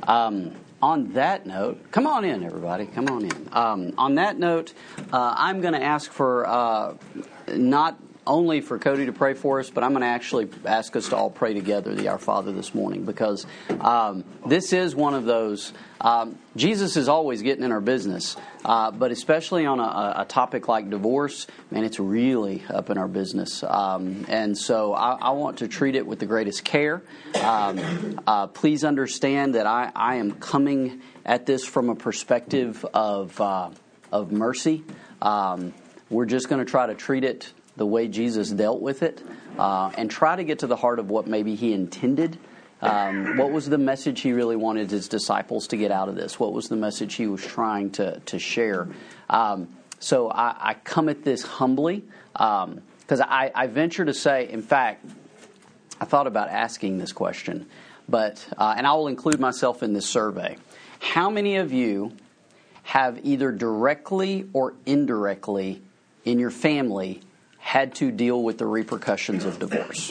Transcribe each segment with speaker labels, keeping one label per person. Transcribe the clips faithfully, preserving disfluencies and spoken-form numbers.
Speaker 1: Um, on that note, come on in, everybody. Come on in. Um, on that note, uh, I'm going to ask for uh, not only for Cody to pray for us, but I'm going to actually ask us to all pray together the Our Father this morning, because um, this is one of those. Um, Jesus is always getting in our business, uh, but especially on a, a topic like divorce, man, it's really up in our business. Um, and so I, I want to treat it with the greatest care. Um, uh, please understand that I, I am coming at this from a perspective of uh, of mercy. Um, we're just going to try to treat it the way Jesus dealt with it, uh, and try to get to the heart of what maybe He intended. Um, what was the message He really wanted His disciples to get out of this? What was the message He was trying to, to share? Um, so I, I come at this humbly, because um, I, I venture to say, in fact, I thought about asking this question, but uh, and I will include myself in this survey. How many of you have either directly or indirectly in your family had to deal with the repercussions of divorce?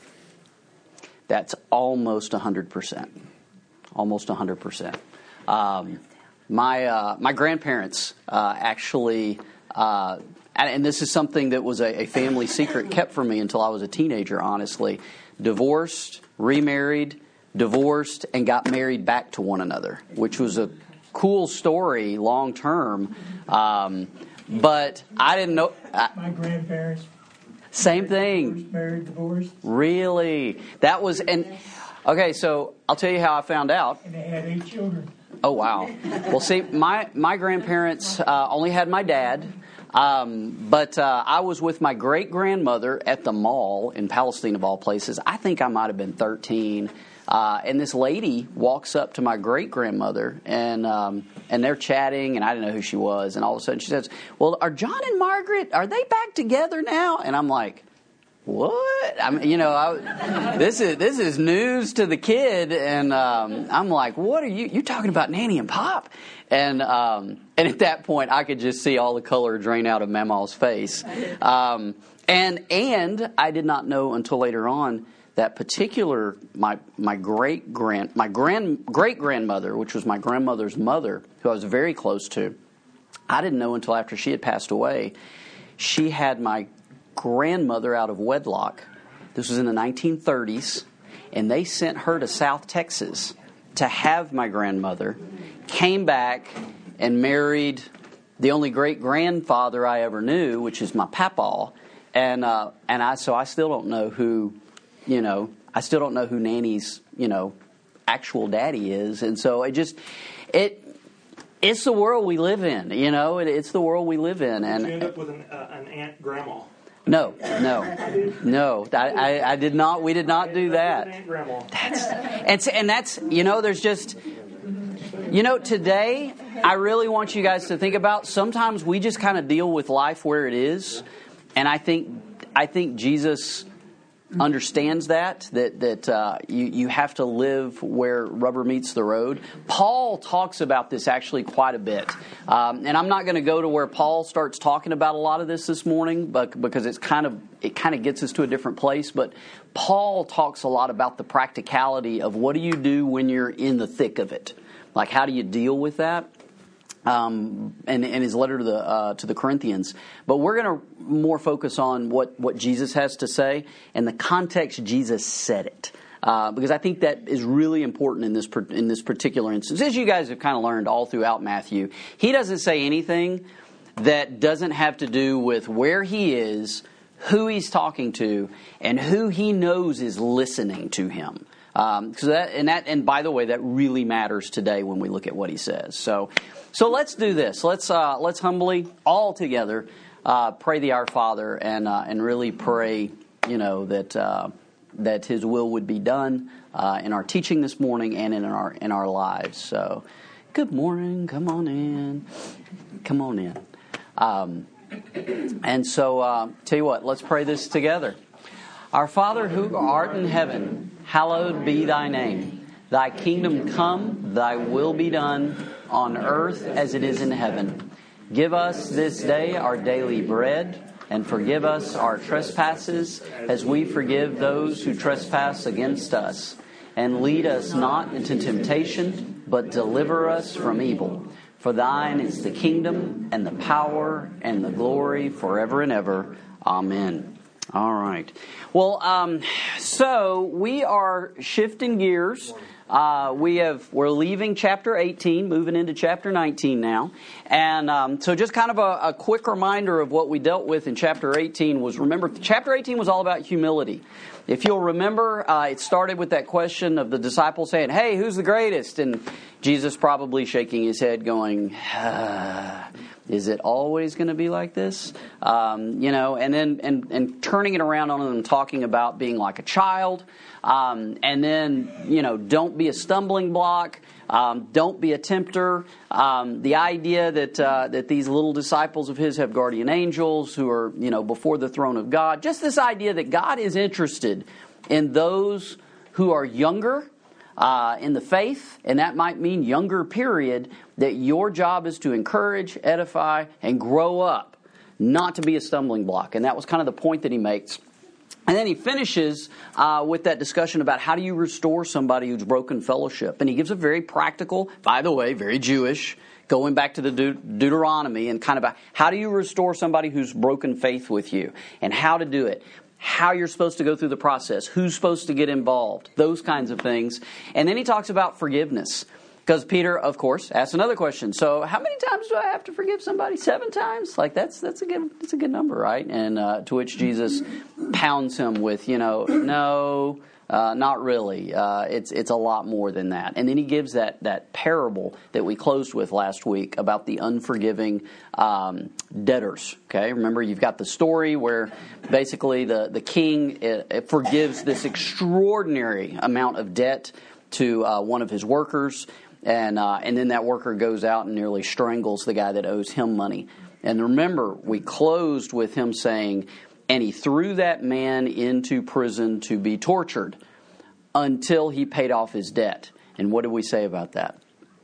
Speaker 1: That's almost one hundred percent. Almost one hundred percent. Um, my uh, my grandparents uh, actually, uh, and this is something that was a, a family secret kept from me until I was a teenager, honestly, divorced, remarried, divorced, and got married back to one another, which was a cool story long term. Um, but I didn't know. I,
Speaker 2: my grandparents.
Speaker 1: Same thing.
Speaker 2: Married, divorced.
Speaker 1: Really? That was, and okay, so I'll tell you how I found out.
Speaker 2: And they had eight children.
Speaker 1: Oh, wow. Well, see, my, my grandparents uh, only had my dad, um, but uh, I was with my great-grandmother at the mall in Palestine, of all places. I think I might have been thirteen. Uh, and this lady walks up to my great-grandmother, and um, and they're chatting, and I didn't know who she was. And all of a sudden she says, well, are John and Margaret, are they back together now? And I'm like, what? I mean, you know, I, this is this is news to the kid. And um, I'm like, what are you, you're talking about Nanny and Pop? And um, and at that point, I could just see all the color drain out of Mama's face. Um, and and I did not know until later on that particular, my my great grand my grand great grandmother, which was my grandmother's mother, who I was very close to, I didn't know until after she had passed away. She had my grandmother out of wedlock. This was in the nineteen thirties, and they sent her to South Texas to have my grandmother. Came back and married the only great grandfather I ever knew, which is my papaw, and uh, and I so I still don't know who. You know, I still don't know who Nanny's, you know, actual daddy is. And so it just, it, it's the world we live in, you know, it, it's the world we live in. And
Speaker 3: did you end up with an, uh, an aunt grandma?
Speaker 1: No, no, no, I, I, I did not, we did not do that.
Speaker 3: Aunt grandma.
Speaker 1: That's, and, and that's, you know, there's just, you know, today, I really want you guys to think about, sometimes we just kind of deal with life where it is. And I think, I think Jesus understands that, that that uh, you, you have to live where rubber meets the road. Paul talks about this actually quite a bit. Um, and I'm not going to go to where Paul starts talking about a lot of this this morning, but because it's kind of it kind of gets us to a different place. But Paul talks a lot about the practicality of what do you do when you're in the thick of it? Like, how do you deal with that? Um, and, and his letter to the uh, to the Corinthians. But we're going to more focus on what, what Jesus has to say and the context Jesus said it. Uh, because I think that is really important in this in this particular instance. As you guys have kind of learned all throughout Matthew, he doesn't say anything that doesn't have to do with where he is, who he's talking to, and who he knows is listening to him. Um, so that and that and by the way, that really matters today when we look at what he says. So, so let's do this. Let's uh, let's humbly all together uh, pray the Our Father and uh, and really pray, you know, that uh, that His will would be done uh, in our teaching this morning and in our in our lives. So, good morning. Come on in. Come on in. Um, and so, uh, tell you what. Let's pray this together. Our Father who art in heaven, hallowed be thy name. Thy kingdom come, thy will be done, on earth as it is in heaven. Give us this day our daily bread, and forgive us our trespasses, as we forgive those who trespass against us. and lead us not into temptation, but deliver us from evil. For thine is the kingdom and the power and the glory forever and ever. Amen. All right. Well, um, so we are shifting gears. Uh, we have we're leaving chapter eighteen, moving into chapter nineteen now, and um, so just kind of a, a quick reminder of what we dealt with in chapter eighteen was, remember, chapter eighteen was all about humility. If you'll remember, uh, it started with that question of the disciples saying, "Hey, who's the greatest?" And Jesus probably shaking his head, going, ah, "Is it always going to be like this?" Um, you know, and then and and turning it around on them, talking about being like a child. Um, and then, you know, don't be a stumbling block. Um, don't be a tempter. Um, the idea that uh, that these little disciples of his have guardian angels who are, you know, before the throne of God. Just this idea that God is interested in those who are younger uh, in the faith, and that might mean younger period, that your job is to encourage, edify, and grow up, not to be a stumbling block. And that was kind of the point that he makes. And then he finishes uh, with that discussion about how do you restore somebody who's broken fellowship. And he gives a very practical, by the way, very Jewish, going back to the De- Deuteronomy, and kind of a, how do you restore somebody who's broken faith with you, and how to do it, how you're supposed to go through the process, who's supposed to get involved, those kinds of things. And then he talks about forgiveness. Because Peter, of course, asks another question. So, how many times do I have to forgive somebody? Seven times? Like that's that's a good that's a good number, right? And uh, to which Jesus pounds him with, you know, no, uh, not really. Uh, it's it's a lot more than that. And then he gives that that parable that we closed with last week about the unforgiving um, debtors. Okay, remember you've got the story where basically the the king it, it forgives this extraordinary amount of debt to uh, one of his workers. And uh, and then that worker goes out and nearly strangles the guy that owes him money. And remember, we closed with him saying, and he threw that man into prison to be tortured until he paid off his debt. And what did we say about that?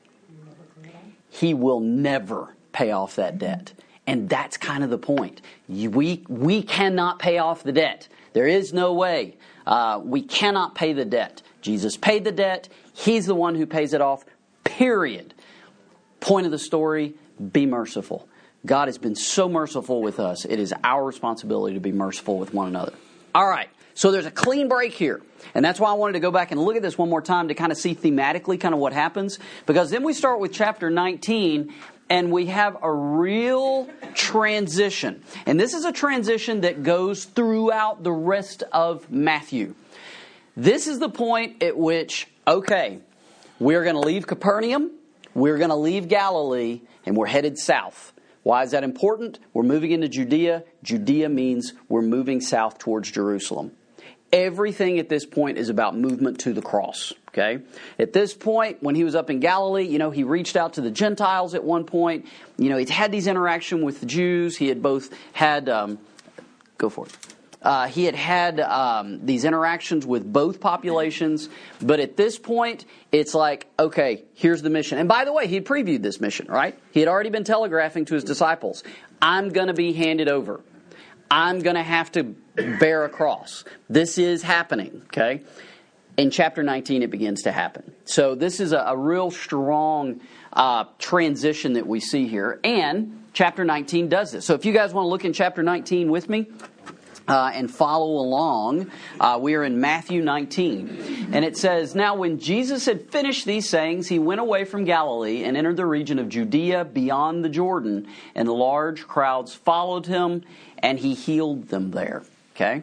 Speaker 1: He will never pay off that debt. And that's kind of the point. We, we cannot pay off the debt. There is no way. Uh, we cannot pay the debt. Jesus paid the debt. He's the one who pays it off. Period. Point of the story, be merciful. God has been so merciful with us. It is our responsibility to be merciful with one another. All right. So there's a clean break here. And that's why I wanted to go back and look at this one more time to kind of see thematically kind of what happens. Because then we start with chapter nineteen and we have a real transition. And this is a transition that goes throughout the rest of Matthew. This is the point at which, okay, we're going to leave Capernaum, we're going to leave Galilee, and we're headed south. Why is that important? We're moving into Judea. Judea means we're moving south towards Jerusalem. Everything at this point is about movement to the cross. Okay? At this point, when he was up in Galilee, you know, he reached out to the Gentiles at one point. You know, he'd had these interactions with the Jews. He had both had... Um, go for it. Uh, he had had um, these interactions with both populations, but at this point, it's like, okay, here's the mission. And by the way, he had previewed this mission, right? He had already been telegraphing to his disciples, I'm going to be handed over. I'm going to have to bear a cross. This is happening, okay? In chapter nineteen, it begins to happen. So this is a, a real strong uh, transition that we see here, and chapter nineteen does this. So if you guys want to look in chapter nineteen with me, Uh, and follow along. Uh, we are in Matthew nineteen. And it says, Now when Jesus had finished these sayings, he went away from Galilee and entered the region of Judea beyond the Jordan. And large crowds followed him, and he healed them there. Okay?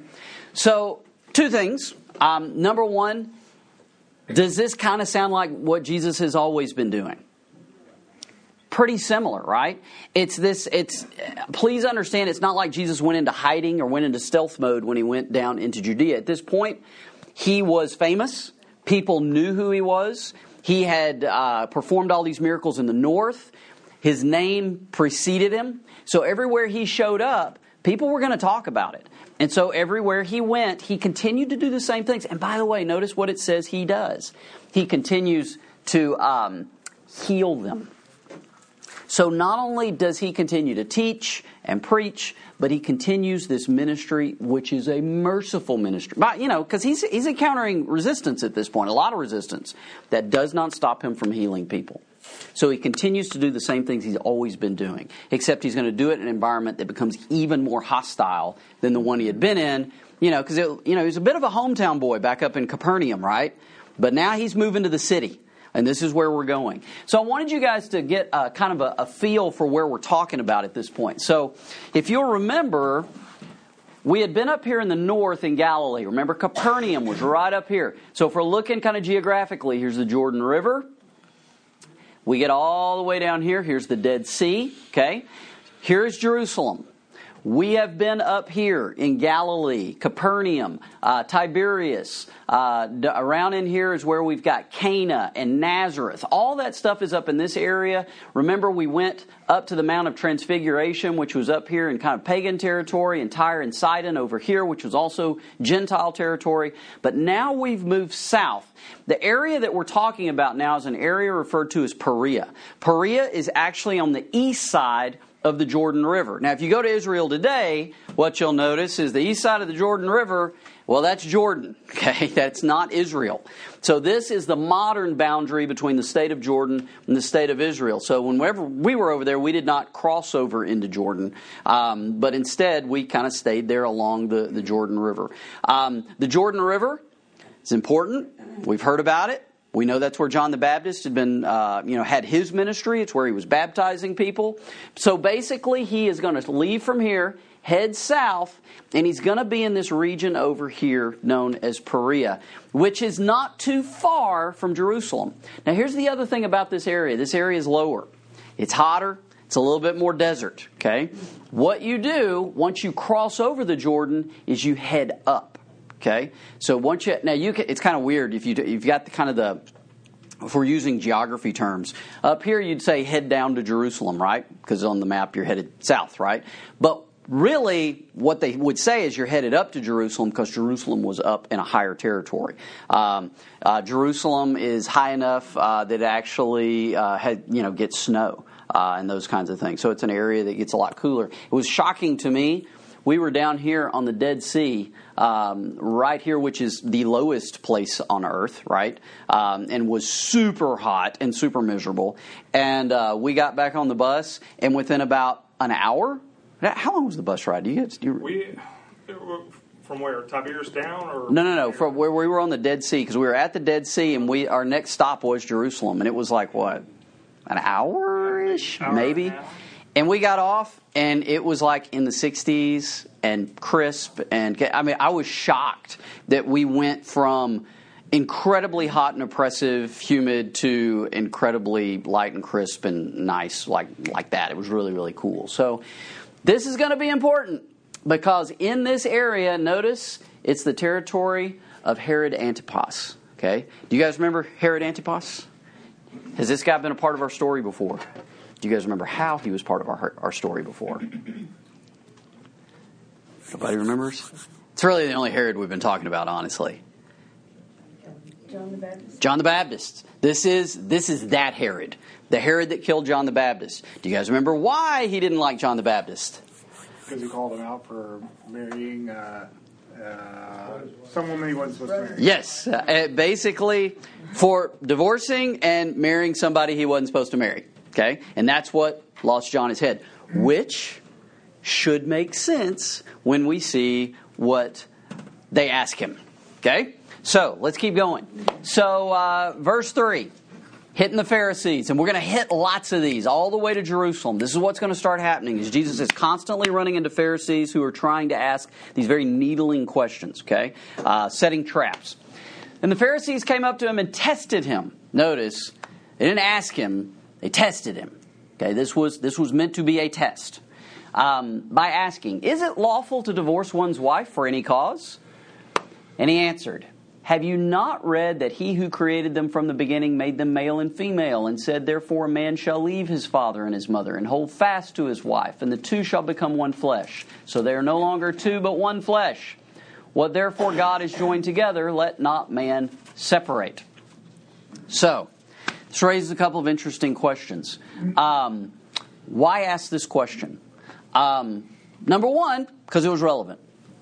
Speaker 1: So, two things. Um, number one, does this kind of sound like what Jesus has always been doing? Pretty similar, right? It's this, it's, please understand, it's not like Jesus went into hiding or went into stealth mode when he went down into Judea. At this point, he was famous. People knew who he was. He had uh, performed all these miracles in the north. His name preceded him. So everywhere he showed up, people were going to talk about it. And so everywhere he went, he continued to do the same things. And by the way, notice what it says he does. He continues to um, heal them. So not only does he continue to teach and preach, but he continues this ministry, which is a merciful ministry. But, you know, because he's, he's encountering resistance at this point, a lot of resistance, that does not stop him from healing people. So he continues to do the same things he's always been doing, except he's going to do it in an environment that becomes even more hostile than the one he had been in. You know, because, you know, he's a bit of a hometown boy back up in Capernaum, right? But now he's moving to the city. And this is where we're going. So I wanted you guys to get a, kind of a, a feel for where we're talking about at this point. So if you'll remember, we had been up here in the north in Galilee. Remember, Capernaum was right up here. So if we're looking kind of geographically, here's the Jordan River. We get all the way down here. Here's the Dead Sea. Okay. Here's Jerusalem. We have been up here in Galilee, Capernaum, uh, Tiberias. Uh, d- around in here is where we've got Cana and Nazareth. All that stuff is up in this area. Remember, we went up to the Mount of Transfiguration, which was up here in kind of pagan territory, and Tyre and Sidon over here, which was also Gentile territory. But now we've moved south. The area that we're talking about now is an area referred to as Perea. Perea is actually on the east side of the Jordan River. Now, if you go to Israel today, what you'll notice is the east side of the Jordan River, well, that's Jordan, okay? That's not Israel. So this is the modern boundary between the state of Jordan and the state of Israel. So whenever we were over there, we did not cross over into Jordan, um, but instead we kind of stayed there along the, the Jordan River. Um, the Jordan River is important. We've heard about it. We know that's where John the Baptist had been, uh, you know, had his ministry. It's where he was baptizing people. So basically, he is going to leave from here, head south, and he's going to be in this region over here known as Perea, which is not too far from Jerusalem. Now, here's the other thing about this area. This area is lower. It's hotter. It's a little bit more desert, okay? What you do once you cross over the Jordan is you head up. Okay, so once you now you can, it's kind of weird if you you've got the kind of the if we're using geography terms up here you'd say head down to Jerusalem, right? Because on the map you're headed south, right? But really, what they would say is you're headed up to Jerusalem because Jerusalem was up in a higher territory. Um, uh, Jerusalem is high enough uh, that it actually uh, had you know gets snow uh, and those kinds of things. So it's an area that gets a lot cooler. It was shocking to me. We were down here on the Dead Sea, um, right here, which is the lowest place on earth, right? Um, and was super hot and super miserable. And uh, we got back on the bus, and within about an hour, how long was the bus ride? Do you guys? Do you...
Speaker 3: We from where Tiberias down, or
Speaker 1: no, no, no, from where we were on the Dead Sea, because we were at the Dead Sea, and we our next stop was Jerusalem, and it was like what, an hour-ish,
Speaker 3: hour
Speaker 1: maybe.
Speaker 3: And,
Speaker 1: and we got off, and it was like in the sixties and crisp. And I mean, I was shocked that we went from incredibly hot and oppressive, humid, to incredibly light and crisp and nice, like like that. It was really, really cool. So this is going to be important because in this area, notice it's the territory of Herod Antipas. Okay, do you guys remember Herod Antipas? Has this guy been a part of our story before? Do you guys remember how he was part of our our story before? Nobody remembers? It's really the only Herod we've been talking about, honestly.
Speaker 4: John the Baptist.
Speaker 1: John the Baptist. This is this is that Herod. The Herod that killed John the Baptist. Do you guys remember why he didn't like John the Baptist?
Speaker 5: Because he called him out for marrying uh, uh, some woman he wasn't supposed to marry.
Speaker 1: Yes. Uh, basically, for divorcing and marrying somebody he wasn't supposed to marry. Okay? And that's what lost John his head. Which should make sense when we see what they ask him. Okay? So, let's keep going. So, uh, verse three. Hitting the Pharisees. And we're going to hit lots of these all the way to Jerusalem. This is what's going to start happening. Is Jesus is constantly running into Pharisees who are trying to ask these very needling questions. Okay? Uh, setting traps. And the Pharisees came up to him and tested him. Notice, they didn't ask him. They tested him. Okay, this was this was meant to be a test. Um, by asking, is it lawful to divorce one's wife for any cause? And he answered, have you not read that he who created them from the beginning made them male and female, and said, therefore a man shall leave his father and his mother, and hold fast to his wife, and the two shall become one flesh. So they are no longer two, but one flesh. What therefore God has joined together, let not man separate. So, this raises a couple of interesting questions. Um, why ask this question? Um, number one, because it was relevant.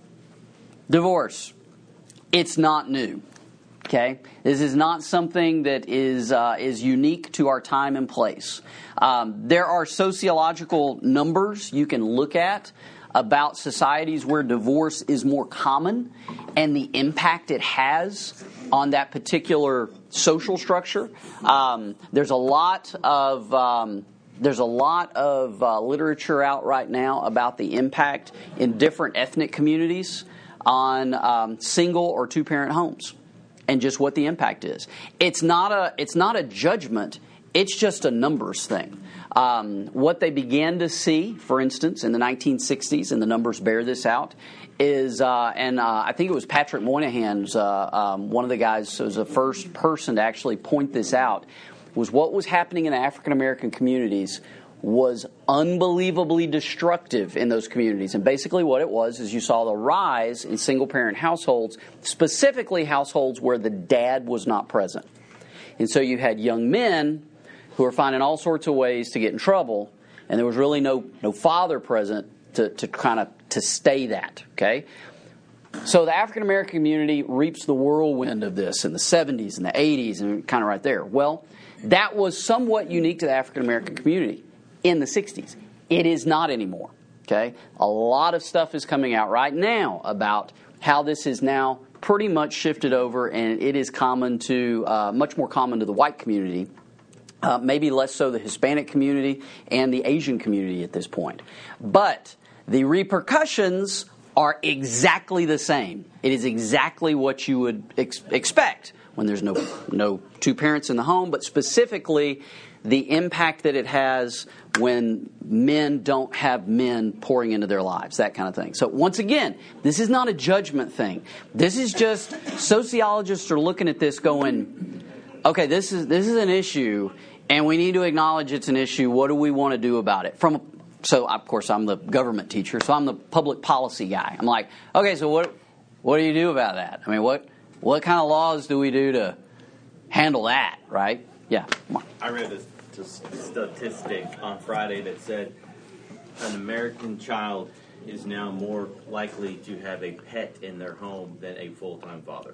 Speaker 1: Divorce. It's not new. Okay, this is not something that is uh, is unique to our time and place. Um, there are sociological numbers you can look at about societies where divorce is more common and the impact it has on that particular social structure. Um, there's a lot of um, there's a lot of uh, literature out right now about the impact in different ethnic communities on um, single or two-parent homes. And just what the impact is. It's not a it's not a judgment. It's just a numbers thing. Um, what they began to see, for instance, in the nineteen sixties, and the numbers bear this out, is uh, and uh, I think it was Patrick Moynihan's uh, um, one of the guys who was the first person to actually point this out, was what was happening in the African American communities was unbelievably destructive in those communities. And basically what it was is you saw the rise in single-parent households, specifically households where the dad was not present. And so you had young men who were finding all sorts of ways to get in trouble, and there was really no no father present to, to kind of to stay that, okay? So the African American community reaps the whirlwind of this in the seventies and the eighties, and kind of right there. Well, that was somewhat unique to the African American community in the sixties. It is not anymore. Okay? A lot of stuff is coming out right now about how this is now pretty much shifted over, and it is common to, uh, much more common to the white community, uh, maybe less so the Hispanic community and the Asian community at this point. But the repercussions are exactly the same. It is exactly what you would ex- expect when there's no no two parents in the home, but specifically the impact that it has when men don't have men pouring into their lives, that kind of thing. So once again, this is not a judgment thing. This is just sociologists are looking at this going, okay, this is this is an issue, and we need to acknowledge it's an issue. What do we want to do about it? From so of course I'm the government teacher, so I'm the public policy guy. I'm like, okay, so what what do you do about that? I mean, what what kind of laws do we do to handle that, right? Yeah.
Speaker 6: I read a t- statistic on Friday that said an American child is now more likely to have a pet in their home than a full-time father.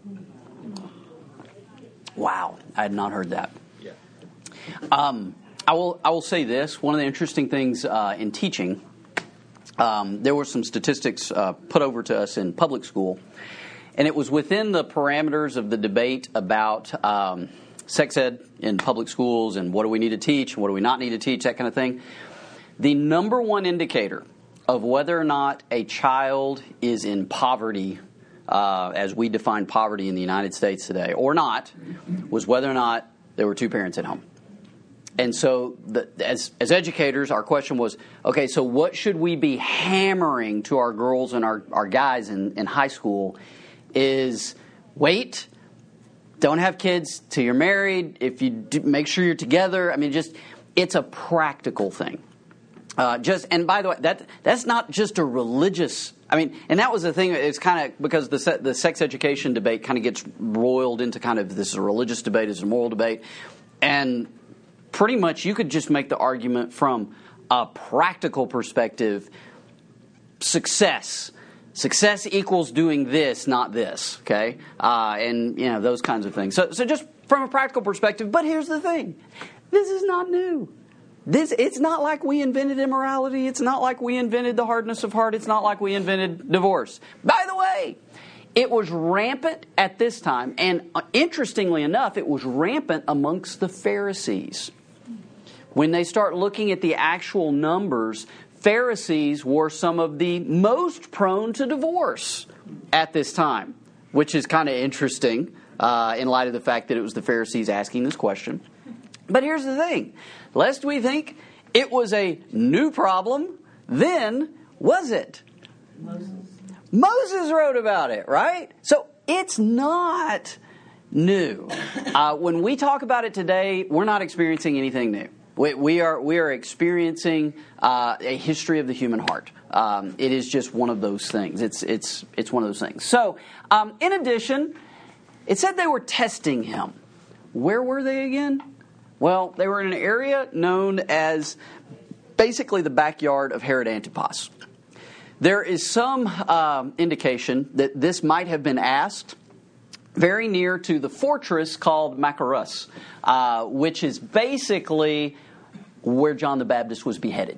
Speaker 1: Wow, I had not heard that.
Speaker 6: Yeah.
Speaker 1: Um, I will. I will say this. One of the interesting things uh, in teaching, um, there were some statistics uh, put over to us in public school, and it was within the parameters of the debate about Um, sex ed in public schools and what do we need to teach and what do we not need to teach, that kind of thing. The number one indicator of whether or not a child is in poverty, uh, as we define poverty in the United States today, or not, was whether or not there were two parents at home. And so the, as, as educators, our question was, okay, so what should we be hammering to our girls and our, our guys in, in high school is wait, don't have kids till you're married. If you do, make sure you're together. I mean, just it's a practical thing. Uh, just and by the way, that that's not just a religious. I mean, and that was the thing. It's kind of because the se- the sex education debate kind of gets roiled into kind of this is a religious debate, is a moral debate, and pretty much you could just make the argument from a practical perspective. Success. Success equals doing this, not this, okay? Uh, and, you know, those kinds of things. So so just from a practical perspective, but here's the thing. This is not new. This It's not like we invented immorality. It's not like we invented the hardness of heart. It's not like we invented divorce. By the way, it was rampant at this time. And uh, interestingly enough, it was rampant amongst the Pharisees. When they start looking at the actual numbers, Pharisees were some of the most prone to divorce at this time, which is kind of interesting uh, in light of the fact that it was the Pharisees asking this question. But here's the thing. Lest we think it was a new problem, then was it? Moses. Moses wrote about it, right? So it's not new. Uh, when we talk about it today, we're not experiencing anything new. We, we are we are experiencing uh, a history of the human heart. Um, it is just one of those things. It's it's it's one of those things. So, um, in addition, it said they were testing him. Where were they again? Well, they were in an area known as basically the backyard of Herod Antipas. There is some um, indication that this might have been asked very near to the fortress called Machaerus, uh, which is basically where John the Baptist was beheaded.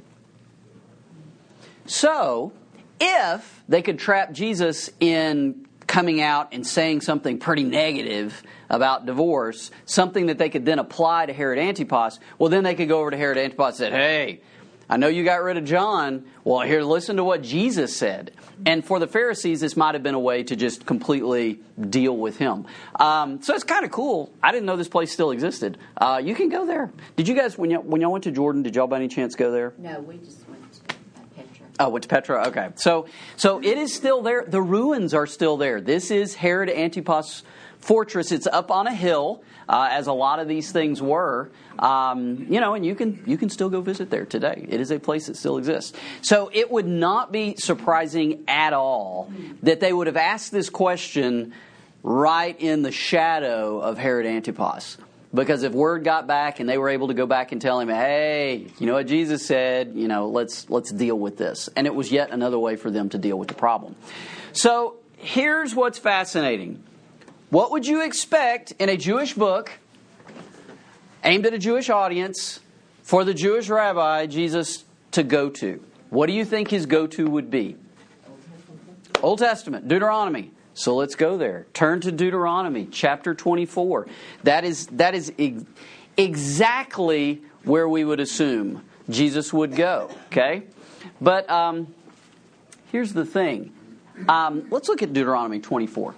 Speaker 1: So, if they could trap Jesus in coming out and saying something pretty negative about divorce, something that they could then apply to Herod Antipas, well, then they could go over to Herod Antipas and say, hey, I know you got rid of John. Well, here, listen to what Jesus said. And for the Pharisees, this might have been a way to just completely deal with him. Um, so it's kind of cool. I didn't know this place still existed. Uh, you can go there. Did you guys, when y'all, when y'all went to Jordan, did y'all by any chance go there?
Speaker 4: No, we just went to uh, Petra.
Speaker 1: Oh, went to Petra? Okay. So, so it is still there. The ruins are still there. This is Herod Antipas' fortress. It's up on a hill, uh, as a lot of these things were. Um, you know, and you can you can still go visit there today. It is a place that still exists. So it would not be surprising at all that they would have asked this question right in the shadow of Herod Antipas. Because if word got back and they were able to go back and tell him, hey, you know what Jesus said, you know, let's let's deal with this. And it was yet another way for them to deal with the problem. So here's what's fascinating. What would you expect in a Jewish book aimed at a Jewish audience for the Jewish rabbi, Jesus, to go to? What do you think his go-to would be? Old Testament, Deuteronomy. So let's go there. Turn to Deuteronomy chapter twenty-four. That is that is ex- exactly where we would assume Jesus would go. Okay? But um, here's the thing. Um, let's look at Deuteronomy twenty-four.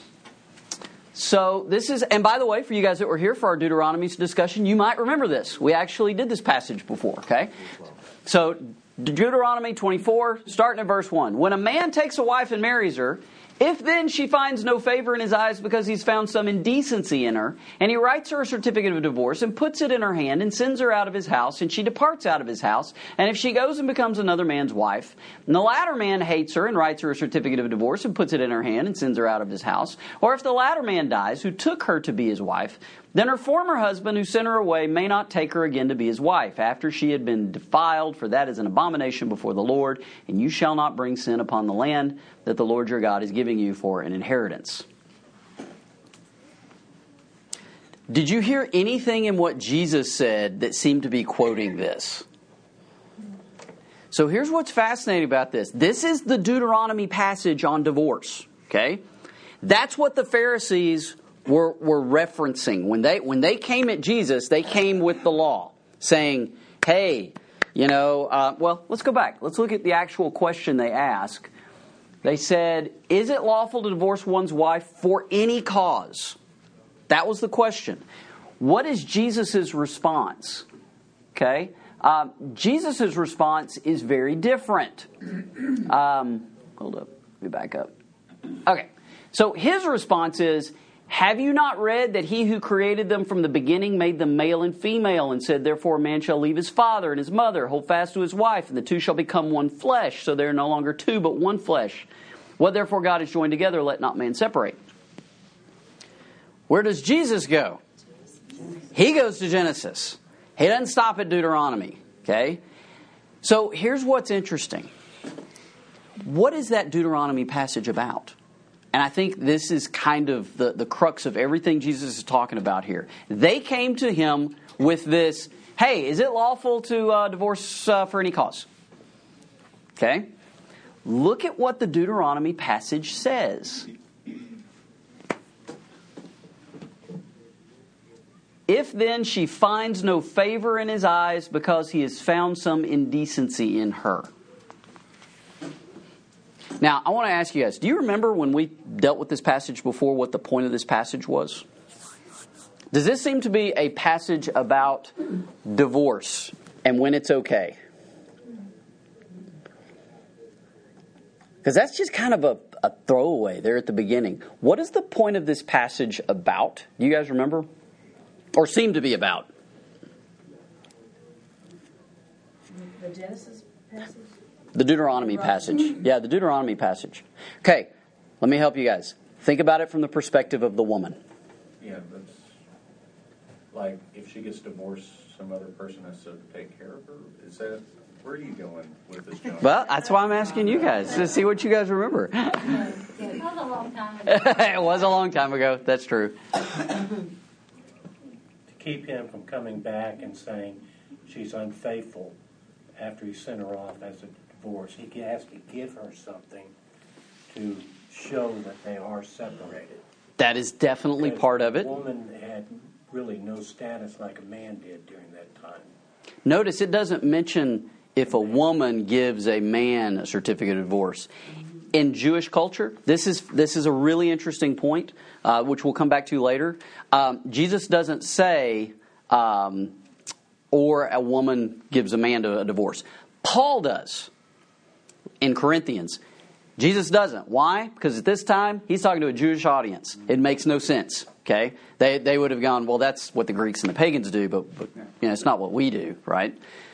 Speaker 1: So this is, and by the way, for you guys that were here for our Deuteronomy discussion, you might remember this. We actually did this passage before, okay? So Deuteronomy twenty-four, starting at verse one. When a man takes a wife and marries her, if then she finds no favor in his eyes because he's found some indecency in her, and he writes her a certificate of divorce and puts it in her hand and sends her out of his house, and she departs out of his house, and if she goes and becomes another man's wife, and the latter man hates her and writes her a certificate of divorce and puts it in her hand and sends her out of his house, or if the latter man dies who took her to be his wife, then her former husband who sent her away may not take her again to be his wife after she had been defiled, for that is an abomination before the Lord, and you shall not bring sin upon the land that the Lord your God is giving you for an inheritance. Did you hear anything in what Jesus said that seemed to be quoting this? So here's what's fascinating about this. This is the Deuteronomy passage on divorce. Okay? That's what the Pharisees were, were referencing. When they, when they came at Jesus, they came with the law, saying, hey, you know, uh, well, let's go back. Let's look at the actual question they asked. They said, is it lawful to divorce one's wife for any cause? That was the question. What is Jesus' response? Okay? Um, Jesus' response is very different. Um, hold up. Let me back up. Okay. So his response is, have you not read that he who created them from the beginning made them male and female, and said, therefore a man shall leave his father and his mother, hold fast to his wife, and the two shall become one flesh, so they are no longer two, but one flesh. What therefore God has joined together, let not man separate. Where does Jesus go? He goes to Genesis. He doesn't stop at Deuteronomy. Okay? So here's what's interesting. What is that Deuteronomy passage about? And I think this is kind of the, the crux of everything Jesus is talking about here. They came to him with this, hey, is it lawful to uh, divorce uh, for any cause? Okay? Look at what the Deuteronomy passage says. If then she finds no favor in his eyes because he has found some indecency in her. Now, I want to ask you guys, do you remember when we dealt with this passage before what the point of this passage was? Does this seem to be a passage about divorce and when it's okay? Because that's just kind of a, a throwaway there at the beginning. What is the point of this passage about? Do you guys remember? Or seem to be about?
Speaker 4: The Genesis passage?
Speaker 1: The Deuteronomy passage. Yeah, the Deuteronomy passage. Okay, let me help you guys. Think about it from the perspective of the woman.
Speaker 7: Yeah, that's like if she gets divorced, some other person has to take care of her. Is that
Speaker 6: Where are you going with this, John?
Speaker 1: Well, that's why I'm asking you guys to see what you guys remember.
Speaker 7: It was a long time ago.
Speaker 1: It was a long time ago. That's true.
Speaker 8: To keep him from coming back and saying she's unfaithful after he sent her off as a divorce, he has to give her something to show that they are separated.
Speaker 1: That is definitely
Speaker 8: Because
Speaker 1: part of it.
Speaker 8: The woman had really no status like a man did during that time.
Speaker 1: Notice it doesn't mention if a woman gives a man a certificate of divorce. In Jewish culture, this is this is a really interesting point, uh, which we'll come back to later. Um, Jesus doesn't say, um, or a woman gives a man a divorce. Paul does in Corinthians. Jesus doesn't. Why? Because at this time, he's talking to a Jewish audience. It makes no sense. Okay, they they would have gone, well, that's what the Greeks and the pagans do, but, but you know, it's not what we do, right?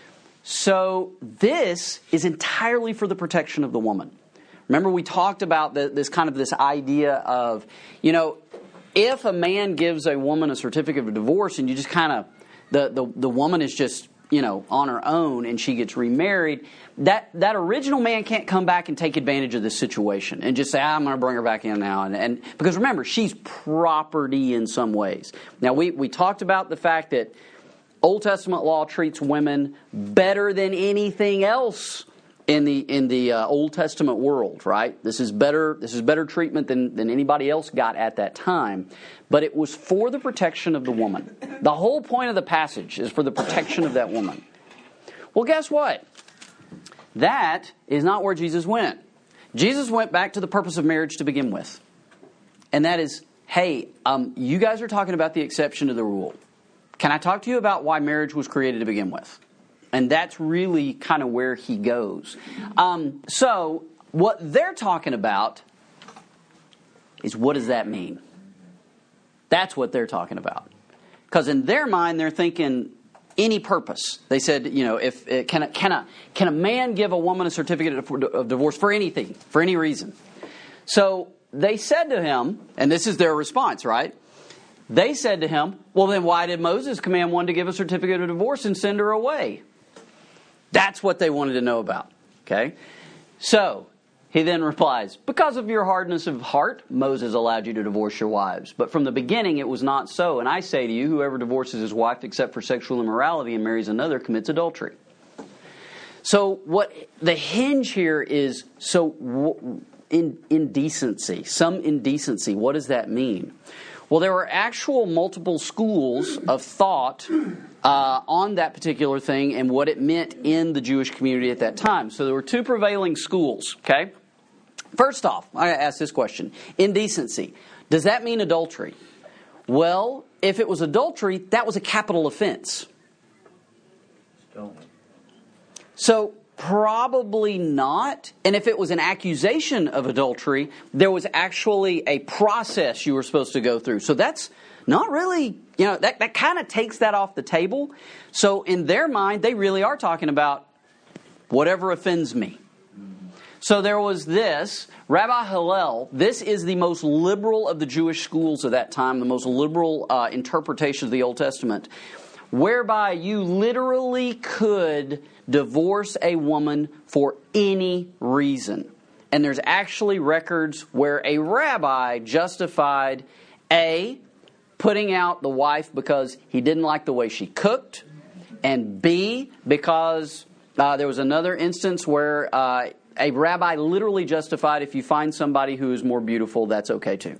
Speaker 1: So this is entirely for the protection of the woman. Remember, we talked about the, this kind of this idea of, you know, if a man gives a woman a certificate of divorce and you just kind of, the, the, the woman is just, you know, on her own and she gets remarried, that, that original man can't come back and take advantage of this situation and just say, ah, I'm going to bring her back in now. And, and because remember, she's property in some ways. Now, we, we talked about the fact that Old Testament law treats women better than anything else in the in the uh, Old Testament world, right? This is better. This is better treatment than than anybody else got at that time. But it was for the protection of the woman. The whole point of the passage is for the protection of that woman. Well, guess what? That is not where Jesus went. Jesus went back to the purpose of marriage to begin with, and that is, hey, um, you guys are talking about the exception to the rule. Can I talk to you about why marriage was created to begin with? And that's really kind of where he goes. Um, so what they're talking about is, what does that mean? That's what they're talking about. Because in their mind, they're thinking any purpose. They said, you know, if uh, can a, can a can a man give a woman a certificate of, of divorce for anything, for any reason? So they said to him, and this is their response, right? They said to him, well, then why did Moses command one to give a certificate of divorce and send her away? That's what they wanted to know about. Okay? So, he then replies, because of your hardness of heart, Moses allowed you to divorce your wives. But from the beginning it was not so. And I say to you, whoever divorces his wife except for sexual immorality and marries another commits adultery. So, what the hinge here is, so in, indecency, some indecency. What does that mean? Well, there were actual multiple schools of thought uh, on that particular thing and what it meant in the Jewish community at that time. So there were two prevailing schools, okay? First off, I ask this question. Indecency. Does that mean adultery? Well, if it was adultery, that was a capital offense.
Speaker 8: Don't.
Speaker 1: So probably not. And if it was an accusation of adultery, there was actually a process you were supposed to go through. So that's not really, you know, that, that kind of takes that off the table. So in their mind, they really are talking about whatever offends me. So there was this, Rabbi Hillel, this is the most liberal of the Jewish schools of that time, the most liberal uh, interpretation of the Old Testament, whereby you literally could divorce a woman for any reason. And there's actually records where a rabbi justified A, putting out the wife because he didn't like the way she cooked, and B, because uh, there was another instance where uh, a rabbi literally justified if you find somebody who is more beautiful, that's okay too.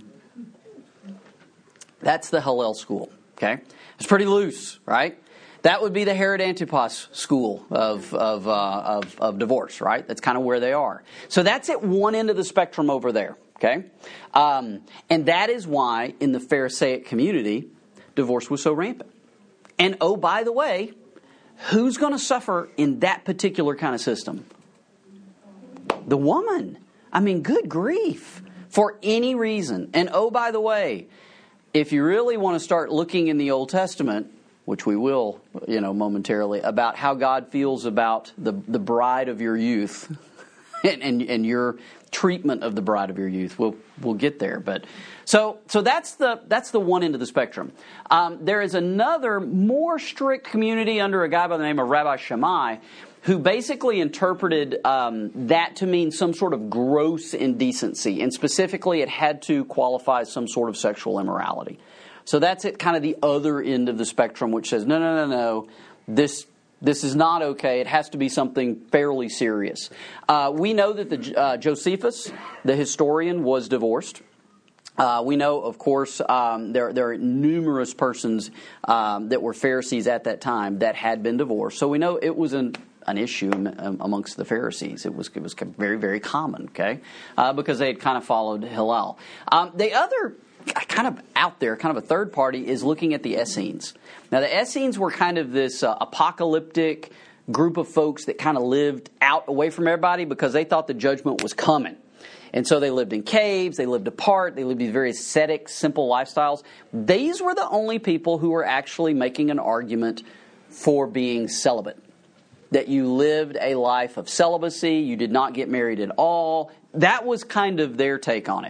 Speaker 1: That's the Hillel school, okay? It's pretty loose, right? That would be the Herod Antipas school of of, uh, of of divorce, right? That's kind of where they are. So that's at one end of the spectrum over there, okay? Um, and that is why in the Pharisaic community, divorce was so rampant. And oh, by the way, who's going to suffer in that particular kind of system? The woman. I mean, good grief. For any reason. And oh, by the way, if you really want to start looking in the Old Testament, which we will, you know, momentarily, about how God feels about the, the bride of your youth, and, and and your treatment of the bride of your youth. We'll we'll get there, but so so that's the that's the one end of the spectrum. Um, there is another more strict community under a guy by the name of Rabbi Shammai, who basically interpreted um, that to mean some sort of gross indecency, and specifically it had to qualify as some sort of sexual immorality. So that's at kind of the other end of the spectrum, which says, no, no, no, no, this this is not okay. It has to be something fairly serious. Uh, we know that the uh, Josephus, the historian, was divorced. Uh, we know, of course, um, there, there are numerous persons um, that were Pharisees at that time that had been divorced. So we know it was an an issue amongst the Pharisees. It was it was very, very common, okay, uh, because they had kind of followed Hillel. Um, the other kind of out there, kind of a third party, is looking at the Essenes. Now, the Essenes were kind of this uh, apocalyptic group of folks that kind of lived out away from everybody because they thought the judgment was coming. And so they lived in caves, they lived apart, they lived these very ascetic, simple lifestyles. These were the only people who were actually making an argument for being celibate. That you lived a life of celibacy, you did not get married at all. That was kind of their take on it.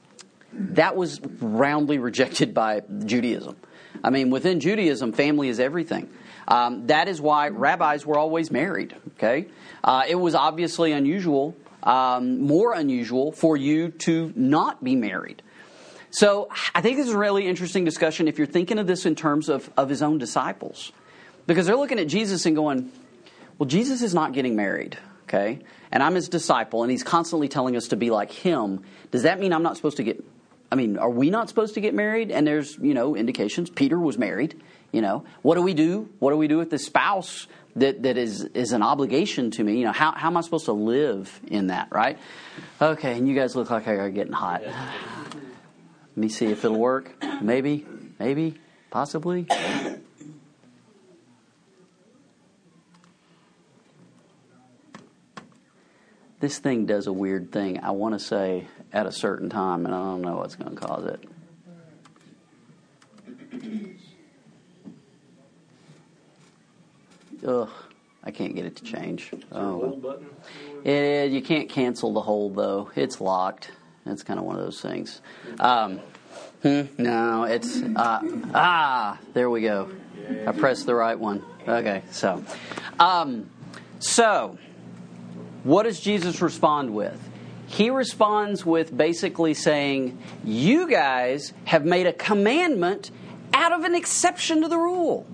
Speaker 1: That was roundly rejected by Judaism. I mean, within Judaism, family is everything. Um, that is why rabbis were always married. Okay, uh, it was obviously unusual, um, more unusual for you to not be married. So I think this is a really interesting discussion if you're thinking of this in terms of, of his own disciples. Because they're looking at Jesus and going, well, Jesus is not getting married, okay? And I'm his disciple, and he's constantly telling us to be like him. Does that mean I'm not supposed to get, I mean, are we not supposed to get married? And there's, you know, indications. Peter was married, you know. What do we do? What do we do with the spouse that, that is, is an obligation to me? You know, how, how am I supposed to live in that, right? Okay, and you guys look like you're getting hot. Let me see if it'll work. Maybe, maybe, possibly. This thing does a weird thing, I want to say, at a certain time, and I don't know what's going to cause it. Ugh, I can't get it to change. Oh,
Speaker 3: button?
Speaker 1: it, you can't cancel the hold, though. It's locked. It's kind of one of those things. Um, hmm, no, it's... Uh, ah, there we go. I pressed the right one. Okay, so... Um, so... What does Jesus respond with? He responds with basically saying, you guys have made a commandment out of an exception to the rule.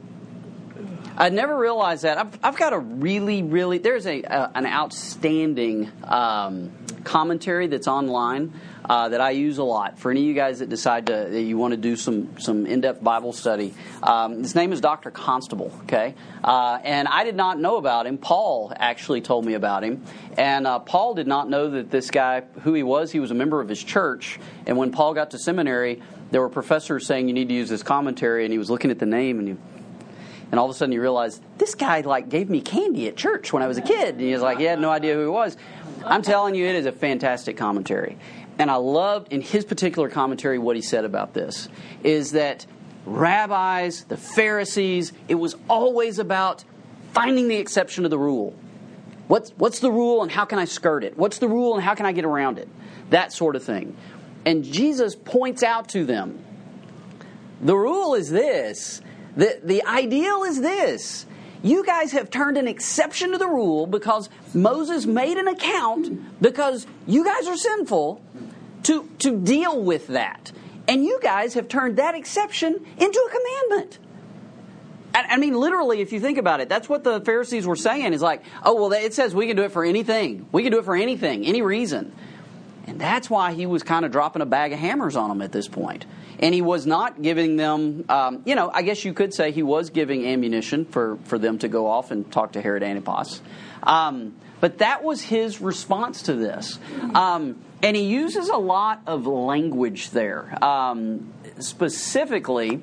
Speaker 1: I never realized that. I've, I've got a really, really, there's a, a an outstanding um, commentary that's online uh, that I use a lot. For any of you guys that decide to, that you want to do some, some in-depth Bible study, um, his name is Doctor Constable, okay? Uh, and I did not know about him. Paul actually told me about him. And uh, Paul did not know that this guy, who he was, he was a member of his church. And when Paul got to seminary, there were professors saying you need to use this commentary, and he was looking at the name, and he And all of a sudden you realize, this guy like gave me candy at church when I was a kid. And he was like, he had no idea who he was. I'm telling you, it is a fantastic commentary. And I loved in his particular commentary what he said about this. Is that rabbis, the Pharisees, it was always about finding the exception to the rule. What's, what's the rule and how can I skirt it? What's the rule and how can I get around it? That sort of thing. And Jesus points out to them, the rule is this. The, the ideal is this. You guys have turned an exception to the rule because Moses made an account because you guys are sinful to, to deal with that. And you guys have turned that exception into a commandment. I, I mean, literally, if you think about it, that's what the Pharisees were saying. Is like, oh, well, it says we can do it for anything. We can do it for anything, any reason. And that's why he was kind of dropping a bag of hammers on them at this point. And he was not giving them, um, you know, I guess you could say he was giving ammunition for, for them to go off and talk to Herod Antipas. Um, but that was his response to this. Um, and he uses a lot of language there, um, specifically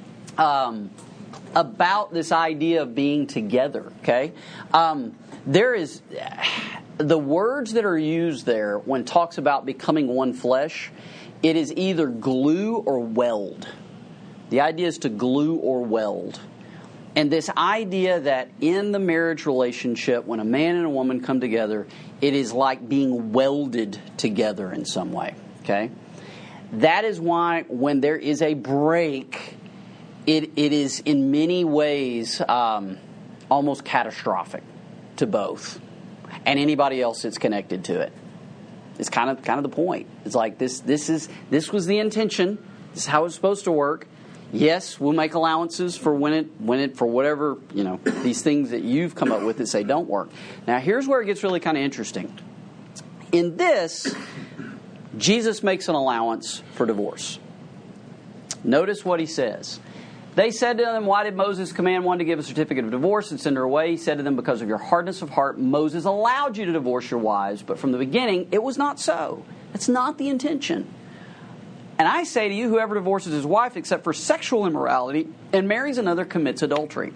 Speaker 1: um, about this idea of being together, okay? Um, there is... The words that are used there when it talks about becoming one flesh, it is either glue or weld. The idea is to glue or weld. And this idea that in the marriage relationship, when a man and a woman come together, it is like being welded together in some way. Okay? That is why when there is a break, it it is in many ways um, almost catastrophic to both and anybody else that's connected to it. It's kind of kind of the point. It's like this this is this was the intention. This is how it's supposed to work. Yes, we'll make allowances for when it when it for whatever, you know, these things that you've come up with that say don't work. Now here's where it gets really kind of interesting. In this, Jesus makes an allowance for divorce. Notice what he says. They said to them, why did Moses command one to give a certificate of divorce and send her away? He said to them, because of your hardness of heart, Moses allowed you to divorce your wives, but from the beginning, it was not so. That's not the intention. And I say to you, whoever divorces his wife except for sexual immorality and marries another commits adultery.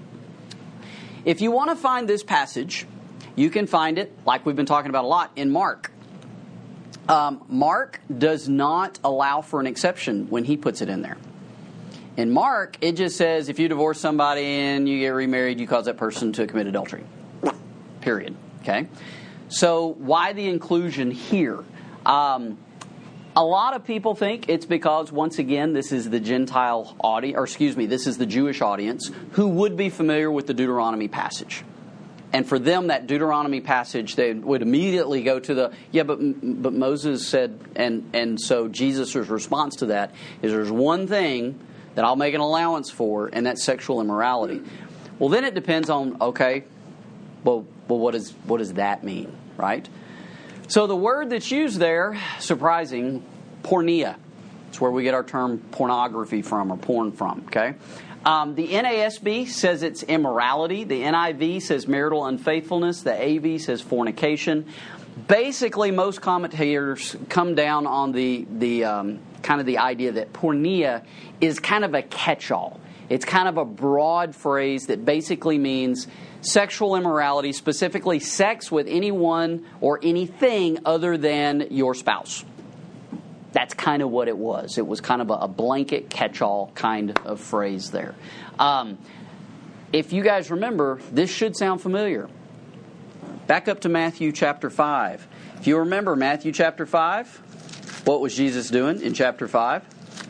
Speaker 1: If you want to find this passage, you can find it, like we've been talking about a lot, in Mark. Um, Mark does not allow for an exception when he puts it in there. In Mark, it just says if you divorce somebody and you get remarried, you cause that person to commit adultery. Period. Okay? So why the inclusion here? Um, a lot of people think it's because, once again, this is the Gentile audience, or excuse me, this is the Jewish audience who would be familiar with the Deuteronomy passage. And for them, that Deuteronomy passage, they would immediately go to the, yeah, but but Moses said, and, and so Jesus' response to that is there's one thing that I'll make an allowance for, and that's sexual immorality. Well, then it depends on, okay, well, well what, is, what does that mean, right? So the word that's used there, surprising, porneia. It's where we get our term pornography from, or porn from, okay? Um, the N A S B says it's immorality. The N I V says marital unfaithfulness. The A V says fornication. Basically, most commentators come down on the the um, kind of the idea that porneia is kind of a catch-all. It's kind of a broad phrase that basically means sexual immorality, specifically sex with anyone or anything other than your spouse. That's kind of what it was. It was kind of a, a blanket catch-all kind of phrase there. Um, if you guys remember, this should sound familiar. Back up to Matthew chapter five. If you remember Matthew chapter five, what was Jesus doing in chapter five?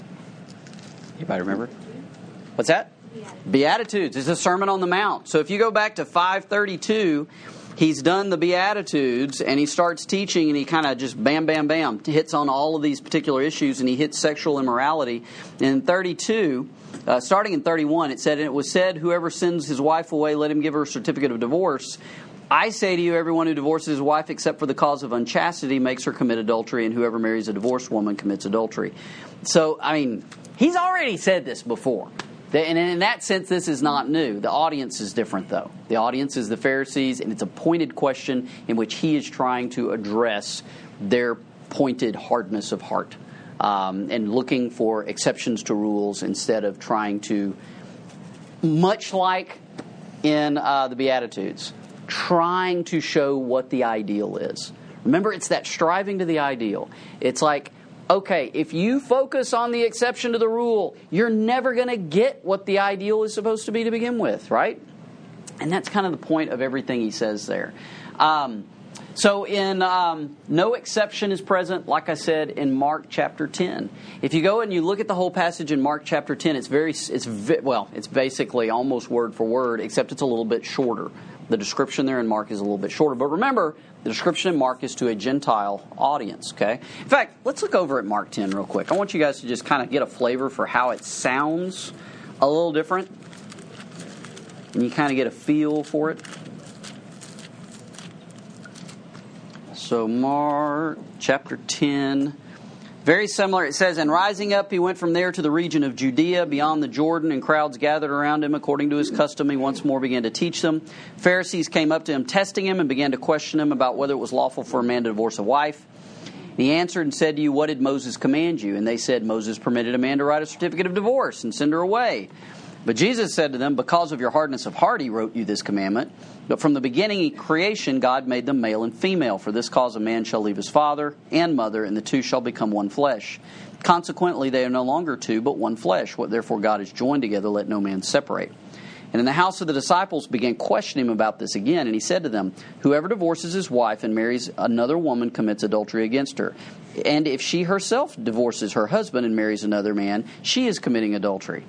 Speaker 1: Anybody remember? What's that? Beatitudes. Beatitudes. It's a Sermon on the Mount. So if you go back to five thirty-two, he's done the Beatitudes, and he starts teaching, and he kind of just bam, bam, bam, hits on all of these particular issues, and he hits sexual immorality. And in thirty-two, uh, starting in thirty-one, it said, and it was said, whoever sends his wife away, let him give her a certificate of divorce. I say to you, everyone who divorces his wife except for the cause of unchastity makes her commit adultery, and whoever marries a divorced woman commits adultery. So, I mean, he's already said this before. And in that sense, this is not new. The audience is different, though. The audience is the Pharisees, and it's a pointed question in which he is trying to address their pointed hardness of heart um, and looking for exceptions to rules instead of trying to, much like in uh, the Beatitudes, trying to show what the ideal is. Remember, it's that striving to the ideal. It's like, okay, if you focus on the exception to the rule, you're never going to get what the ideal is supposed to be to begin with, right? And that's kind of the point of everything he says there. Um, so in um, no exception is present, like I said, in Mark chapter ten. If you go and you look at the whole passage in Mark chapter ten, it's very, it's vi- well, it's basically almost word for word, except it's a little bit shorter. The description there in Mark is a little bit shorter. But remember, the description in Mark is to a Gentile audience, okay? In fact, let's look over at Mark ten real quick. I want you guys to just kind of get a flavor for how it sounds a little different. And you kind of get a feel for it. So Mark chapter ten, very similar. It says, and rising up, he went from there to the region of Judea, beyond the Jordan, and crowds gathered around him. According to his custom, he once more began to teach them. Pharisees came up to him, testing him, and began to question him about whether it was lawful for a man to divorce a wife. And he answered and said to you, what did Moses command you? And they said, Moses permitted a man to write a certificate of divorce and send her away. But Jesus said to them, because of your hardness of heart, he wrote you this commandment. But from the beginning of creation, God made them male and female. For this cause a man shall leave his father and mother, and the two shall become one flesh. Consequently, they are no longer two, but one flesh. What therefore God has joined together, let no man separate. And in the house of the disciples began questioning him about this again. And he said to them, whoever divorces his wife and marries another woman commits adultery against her. And if she herself divorces her husband and marries another man, she is committing adultery.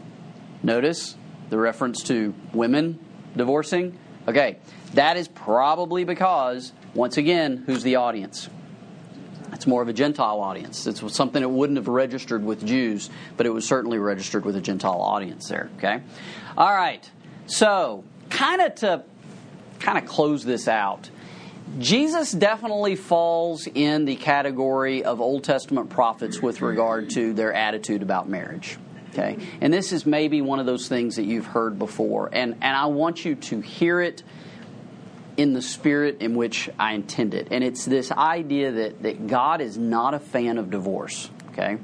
Speaker 1: Notice the reference to women divorcing. Okay, that is probably because, once again, who's the audience? It's more of a Gentile audience. It's something that wouldn't have registered with Jews, but it was certainly registered with a Gentile audience there. Okay? All right. So, kind of to kind of close this out, Jesus definitely falls in the category of Old Testament prophets with regard to their attitude about marriage. Okay? And this is maybe one of those things that you've heard before. And, and I want you to hear it in the spirit in which I intend it. And it's this idea that, that God is not a fan of divorce. Okay?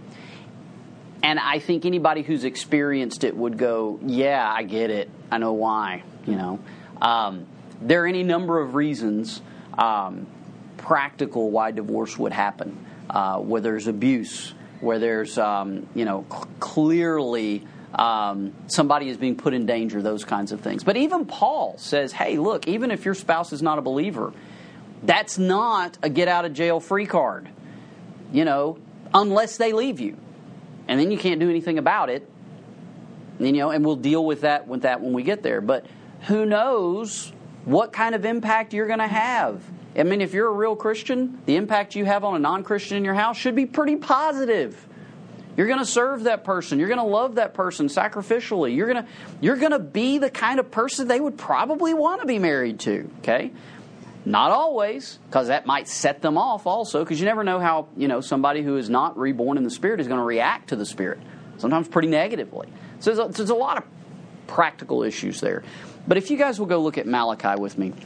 Speaker 1: And I think anybody who's experienced it would go, yeah, I get it. I know why. You know, um, there are any number of reasons, um, practical, why divorce would happen. Uh, where there's abuse, where there's, um, you know, cl- clearly um, somebody is being put in danger, those kinds of things. But even Paul says, hey, look, even if your spouse is not a believer, that's not a get-out-of-jail-free card, you know, unless they leave you. And then you can't do anything about it, you know, and we'll deal with that with that when we get there. But who knows what kind of impact you're going to have. I mean, if you're a real Christian, the impact you have on a non-Christian in your house should be pretty positive. You're going to serve that person. You're going to love that person sacrificially. You're going to you're going to be the kind of person they would probably want to be married to. Okay, not always, because that might set them off also. Because you never know how you know somebody who is not reborn in the Spirit is going to react to the Spirit. Sometimes pretty negatively. So there's a, there's a lot of practical issues there. But if you guys will go look at Malachi with me,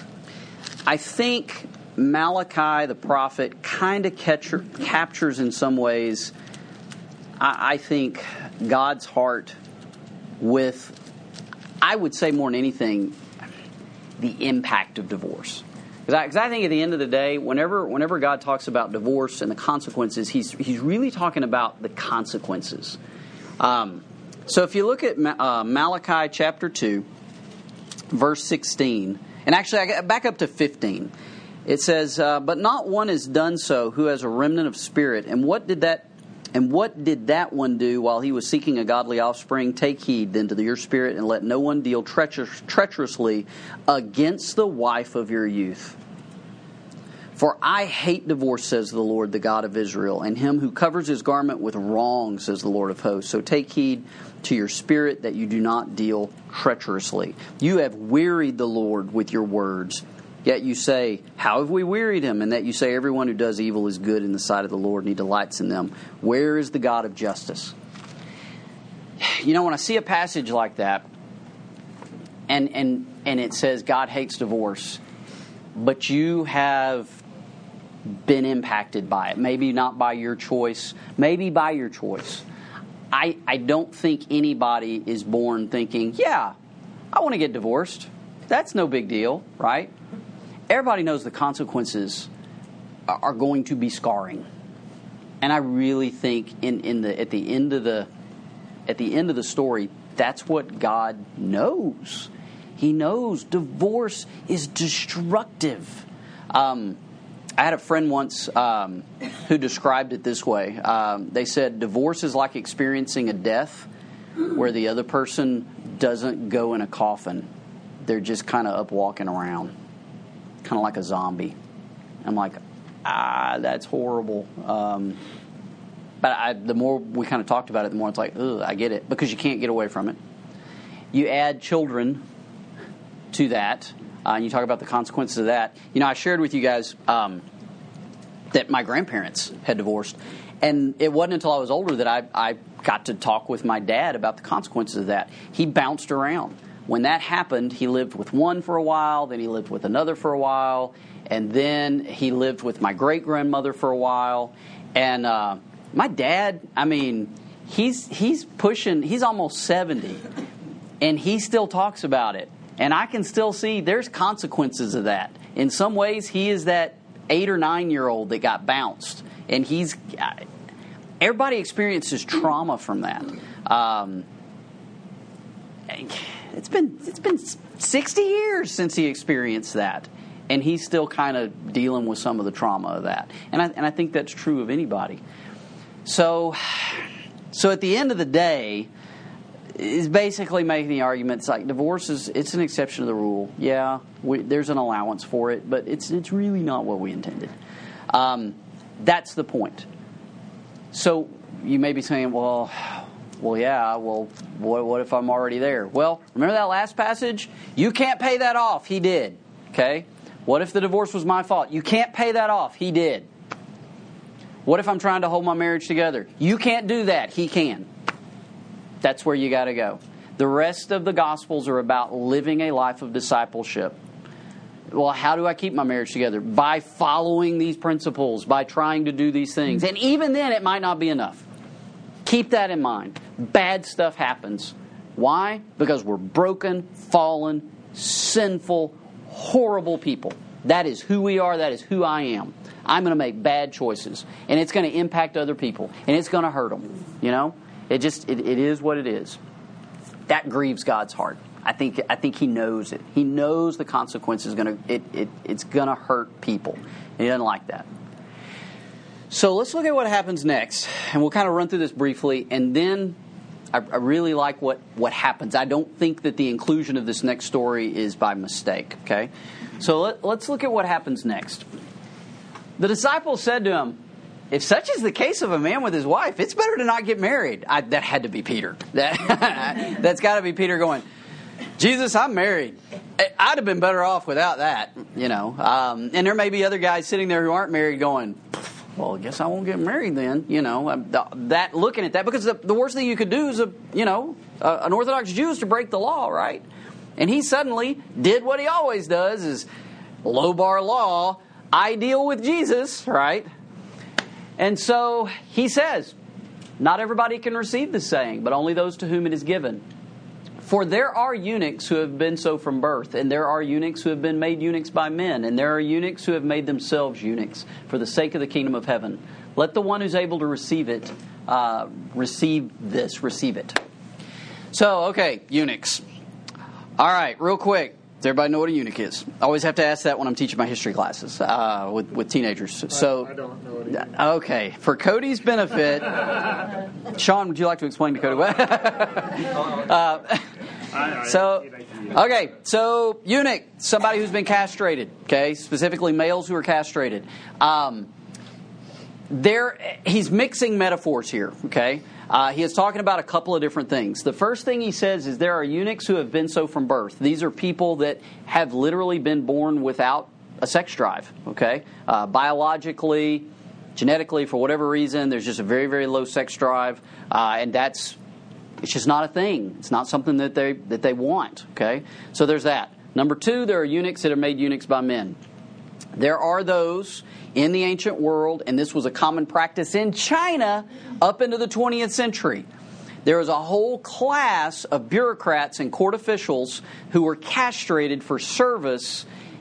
Speaker 1: I think Malachi the prophet kind of captures in some ways, I, I think, God's heart with, I would say more than anything, the impact of divorce. Because I, I think at the end of the day, whenever whenever God talks about divorce and the consequences, he's he's really talking about the consequences. Um, so if you look at uh, Malachi chapter two, verse sixteen, and actually I back up to fifteen. It says, uh, "But not one has done so who has a remnant of spirit. And what did that? And what did that one do while he was seeking a godly offspring? Take heed then to your spirit, and let no one deal treacher- treacherously against the wife of your youth. For I hate divorce, says the Lord, the God of Israel, and him who covers his garment with wrong, says the Lord of hosts. So take heed to your spirit that you do not deal treacherously. You have wearied the Lord with your words. Yet you say, how have we wearied him? And that you say, everyone who does evil is good in the sight of the Lord, and he delights in them. Where is the God of justice?" You know, when I see a passage like that, and and and it says God hates divorce, but you have been impacted by it, maybe not by your choice, maybe by your choice. I, I don't think anybody is born thinking, yeah, I want to get divorced. That's no big deal, right? Everybody knows the consequences are going to be scarring. And I really think in, in the at the end of the at the end of the story, that's what God knows. He knows divorce is destructive. Um, I had a friend once um, who described it this way. Um, they said divorce is like experiencing a death where the other person doesn't go in a coffin. They're just kind of up walking around, kind of like a zombie. I'm like, ah, that's horrible. Um, but I, the more we kind of talked about it, the more it's like, ugh, I get it, because you can't get away from it. You add children to that, uh, and you talk about the consequences of that. You know, I shared with you guys um, that my grandparents had divorced, and it wasn't until I was older that I, I got to talk with my dad about the consequences of that. He bounced around. When that happened, he lived with one for a while, then he lived with another for a while, and then he lived with my great-grandmother for a while. And uh, my dad, I mean, he's he's pushing, he's almost seventy, and he still talks about it. And I can still see there's consequences of that. In some ways, he is that eight or nine-year-old that got bounced. And he's, everybody experiences trauma from that. Um, it's been it's been sixty years since he experienced that, and he's still kind of dealing with some of the trauma of that. And I and I think that's true of anybody. So, so at the end of the day, is basically making the argument. It's like divorce is it's an exception to the rule. Yeah, we, there's an allowance for it, but it's it's really not what we intended. Um, that's the point. So you may be saying, well, well, yeah, well, what, what if I'm already there? Well, remember that last passage? You can't pay that off. He did. Okay? What if the divorce was my fault? You can't pay that off. He did. What if I'm trying to hold my marriage together? You can't do that. He can. That's where you got to go. The rest of the Gospels are about living a life of discipleship. Well, how do I keep my marriage together? By following these principles, by trying to do these things. And even then, it might not be enough. Keep that in mind. Bad stuff happens. Why? Because we're broken, fallen, sinful, horrible people. That is who we are. That is who I am. I'm going to make bad choices. And it's going to impact other people. And it's going to hurt them. You know? It just, it, it is what it is. That grieves God's heart. I think I think He knows it. He knows the consequences going to it, it it's going to hurt people. And He doesn't like that. So let's look at what happens next, and we'll kind of run through this briefly. And then I, I really like what what happens. I don't think that the inclusion of this next story is by mistake. Okay, so let, let's look at what happens next. The disciples said to Him, "If such is the case of a man with his wife, it's better to not get married." I, that had to be Peter. That, that's got to be Peter going, "Jesus, I'm married. I'd have been better off without that." You know, um, and there may be other guys sitting there who aren't married going, "Well, I guess I won't get married then." You know, that looking at that, because the, the worst thing you could do is a you know a, an Orthodox Jew is to break the law, right? And he suddenly did what he always does: is low bar law. I deal with Jesus, right? And so he says, "Not everybody can receive this saying, but only those to whom it is given. For there are eunuchs who have been so from birth, and there are eunuchs who have been made eunuchs by men, and there are eunuchs who have made themselves eunuchs for the sake of the kingdom of heaven. Let the one who's able to receive it, uh, receive this, receive it." So, okay, eunuchs. All right, real quick. Does everybody know what a eunuch is? I always have to ask that when I'm teaching my history classes uh, with, with teenagers. So,
Speaker 5: I, I don't know what it is.
Speaker 1: Okay, for Cody's benefit, Sean, would you like to explain to Cody? uh, so, okay, so eunuch, somebody who's been castrated. Okay, specifically males who are castrated. Um, there, he's mixing metaphors here. Okay. Uh, he is talking about a couple of different things. The first thing he says is there are eunuchs who have been so from birth. These are people that have literally been born without a sex drive, okay? Uh, biologically, genetically, for whatever reason, there's just a very, very low sex drive, uh, and that's, it's just not a thing. It's not something that they that they want, okay? So there's that. Number two, there are eunuchs that are made eunuchs by men. There are those in the ancient world, and this was a common practice in China up into the twentieth century. There was a whole class of bureaucrats and court officials who were castrated for service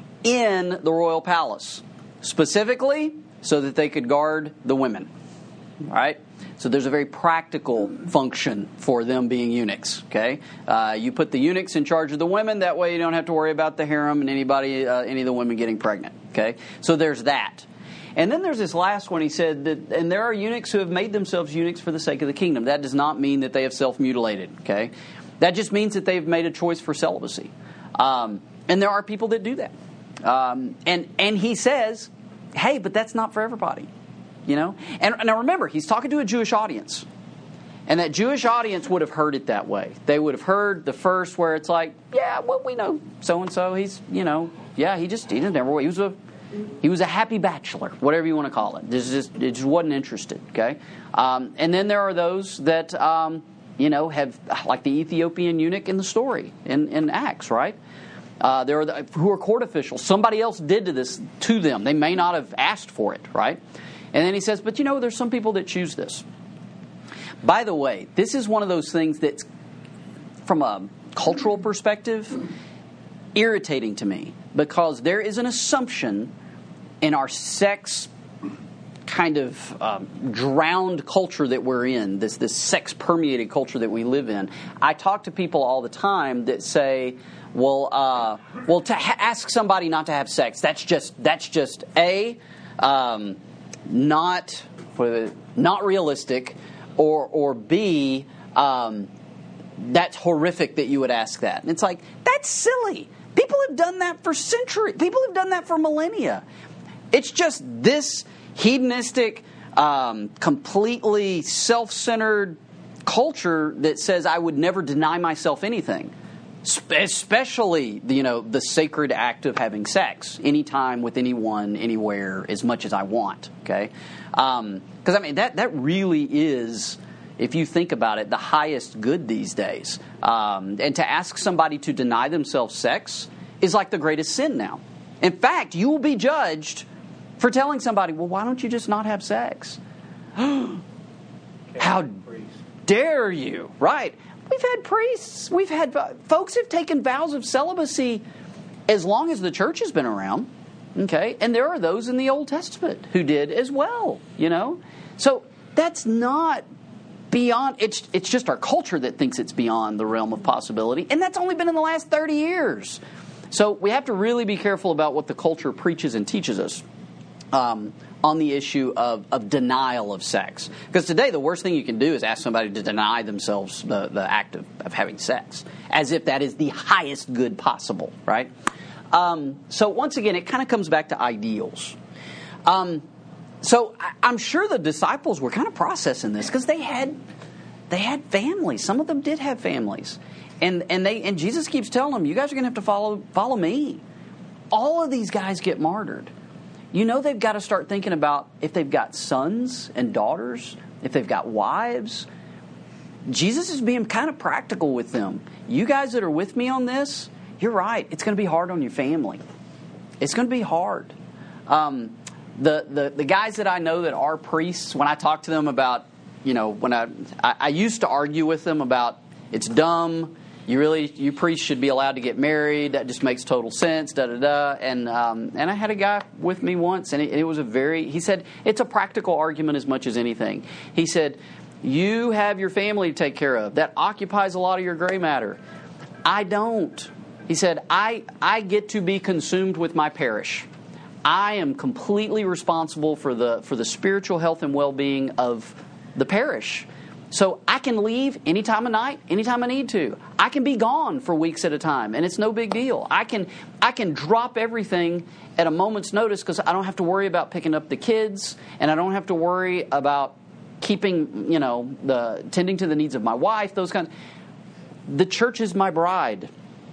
Speaker 1: in the royal palace, specifically so that they could guard the women. All right? So there's a very practical function for them being eunuchs. Okay, uh, you put the eunuchs in charge of the women. That way, you don't have to worry about the harem and anybody, uh, any of the women getting pregnant. Okay, so there's that. And then there's this last one. He said that, and there are eunuchs who have made themselves eunuchs for the sake of the kingdom. That does not mean that they have self-mutilated. Okay, that just means that they've made a choice for celibacy. Um, and there are people that do that. Um, and and he says, hey, but that's not for everybody. You know, and now remember, he's talking to a Jewish audience, and that Jewish audience would have heard it that way. They would have heard the first where it's like, yeah, well, we know so and so. He's, you know, yeah, he just he didn't never. He was a he was a happy bachelor, whatever you want to call it. This just it just wasn't interested. Okay, um, and then there are those that um, you know have like the Ethiopian eunuch in the story in, in Acts, right? Uh, there are the, who are court officials. Somebody else did to this to them. They may not have asked for it, right? And then he says, but you know, there's some people that choose this. By the way, this is one of those things that's, from a cultural perspective, irritating to me. Because there is an assumption in our sex kind of um, drowned culture that we're in, this this sex-permeated culture that we live in. I talk to people all the time that say, well, uh, well, to ha- ask somebody not to have sex, that's just, that's just A, um, not, not realistic, or, or B, um, that's horrific that you would ask that. And it's like, that's silly. People have done that for centuries. People have done that for millennia. It's just this hedonistic, um, completely self-centered culture that says I would never deny myself anything, especially you know the sacred act of having sex anytime with anyone, anywhere, as much as I want. Okay, because um, I mean that that really is, if you think about it, the highest good these days. Um, and to ask somebody to deny themselves sex is like the greatest sin now. In fact, you will be judged for telling somebody, well, why don't you just not have sex? How dare you? Right. We've had priests. We've had folks have taken vows of celibacy as long as the church has been around. Okay. And there are those in the Old Testament who did as well, you know. So that's not beyond, it's it's just our culture that thinks it's beyond the realm of possibility. And that's only been in the last thirty years. So we have to really be careful about what the culture preaches and teaches us um, on the issue of, of denial of sex. Because today the worst thing you can do is ask somebody to deny themselves the, the act of, of having sex, as if that is the highest good possible, right? Um, so once again, it kind of comes back to ideals. Um, so I, I'm sure the disciples were kind of processing this because they had they had families. Some of them did have families. And and they and Jesus keeps telling them, you guys are going to have to follow follow me. All of these guys get martyred. You know they've got to start thinking about if they've got sons and daughters, if they've got wives. Jesus is being kind of practical with them. You guys that are with me on this, you're right. It's going to be hard on your family. It's going to be hard. Um, the, the the guys that I know that are priests, when I talk to them about, you know, when I I, I used to argue with them about it's dumb. You really, you priests should be allowed to get married. That just makes total sense. Da da da. And um, and I had a guy with me once, and it, it was a very. He said it's a practical argument as much as anything. He said, "You have your family to take care of. That occupies a lot of your gray matter. I don't." He said, "I I get to be consumed with my parish. I am completely responsible for the for the spiritual health and well-being of the parish." So I can leave any time of night, anytime I need to. I can be gone for weeks at a time, and it's no big deal. I can I can drop everything at a moment's notice because I don't have to worry about picking up the kids, and I don't have to worry about keeping, you know, the tending to the needs of my wife, those kinds. The church is my bride.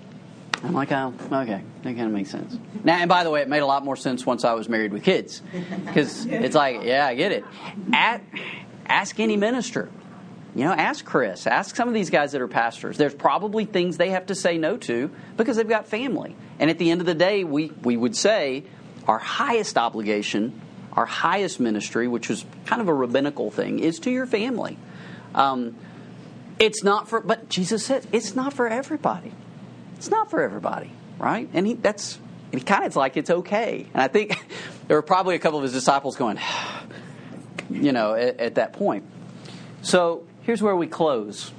Speaker 1: I'm like, oh, okay, that kind of makes sense. Now, and by the way, it made a lot more sense once I was married with kids, because it's like, yeah, I get it. At, ask any minister. You know, ask Chris. Ask some of these guys that are pastors. There's probably things they have to say no to because they've got family. And at the end of the day, we, we would say our highest obligation, our highest ministry, which is kind of a rabbinical thing, is to your family. Um, it's not for, but Jesus said it's not for everybody. It's not for everybody, right? And he that's he kind of it's like it's okay. And I think there were probably a couple of his disciples going, you know, at, at that point. So here's where we close.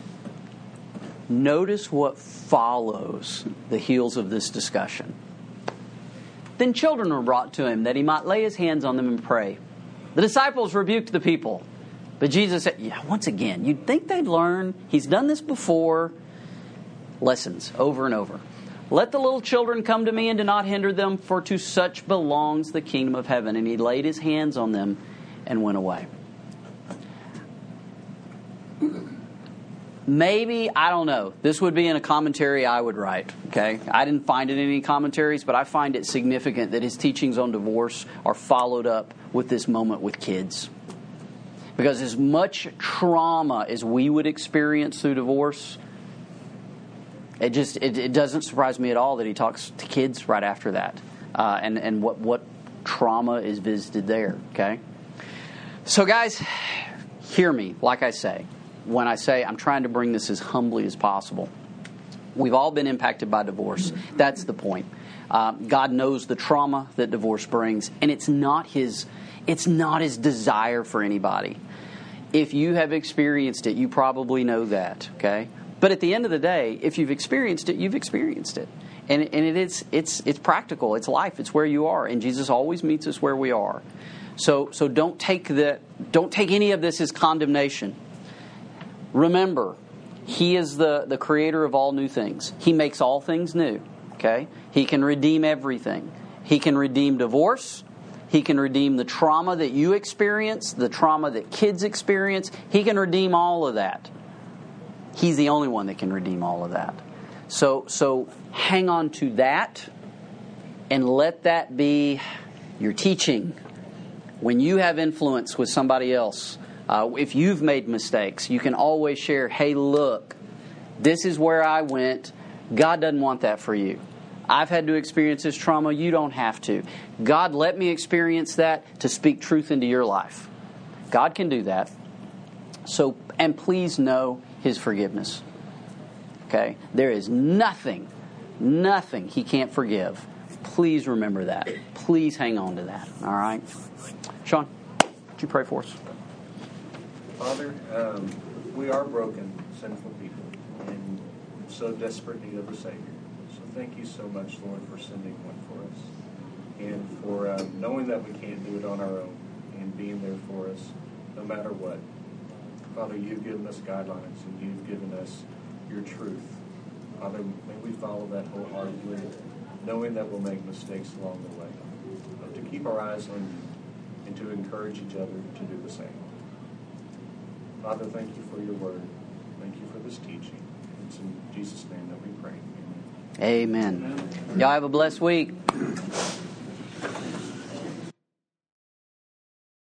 Speaker 1: Notice what follows the heels of this discussion. Then children were brought to him that he might lay his hands on them and pray. The disciples rebuked the people. But Jesus said, yeah, once again, you'd think they'd learn. He's done this before. Lessons over and over. Let the little children come to me and do not hinder them, for to such belongs the kingdom of heaven. And he laid his hands on them and went away. Maybe, I don't know, this would be in a commentary I would write, okay? I didn't find it in any commentaries, but I find it significant that his teachings on divorce are followed up with this moment with kids. Because as much trauma as we would experience through divorce, it just it, it doesn't surprise me at all that he talks to kids right after that, uh, and and what what trauma is visited there. Okay, so guys, hear me. Like I say, when I say I'm trying to bring this as humbly as possible, We've all been impacted by divorce. That's the point. Uh, God knows the trauma that divorce brings, and it's not His, it's not His desire for anybody. If you have experienced it, you probably know that, okay? But at the end of the day, if you've experienced it, you've experienced it. And, and it is, it's, it's practical. It's life. It's where you are. And Jesus always meets us where we are. So, so don't take the, don't take any of this as condemnation. Remember, He is the, the creator of all new things. He makes all things new. Okay? He can redeem everything. He can redeem divorce. He can redeem the trauma that you experience, the trauma that kids experience. He can redeem all of that. He's the only one that can redeem all of that. So, so hang on to that and let that be your teaching. When you have influence with somebody else, uh, if you've made mistakes, you can always share, hey, look, this is where I went. God doesn't want that for you. I've had to experience this trauma. You don't have to. God let me experience that to speak truth into your life. God can do that. So, and please know His forgiveness. Okay? There is nothing, nothing He can't forgive. Please remember that. Please hang on to that. All right? Sean, would you pray for us?
Speaker 9: Father, um, we are broken, sinful people, and so desperate need of a Savior. So thank you so much, Lord, for sending one for us, and for um, knowing that we can't do it on our own, and being there for us no matter what. Father, you've given us guidelines, and you've given us your truth. Father, may we follow that wholeheartedly, knowing that we'll make mistakes along the way, but to keep our eyes on you, and to encourage each other to do the same. Father, thank you for your word. Thank you for this teaching. It's in Jesus' name that we pray. Amen.
Speaker 1: Amen. Y'all have a blessed week.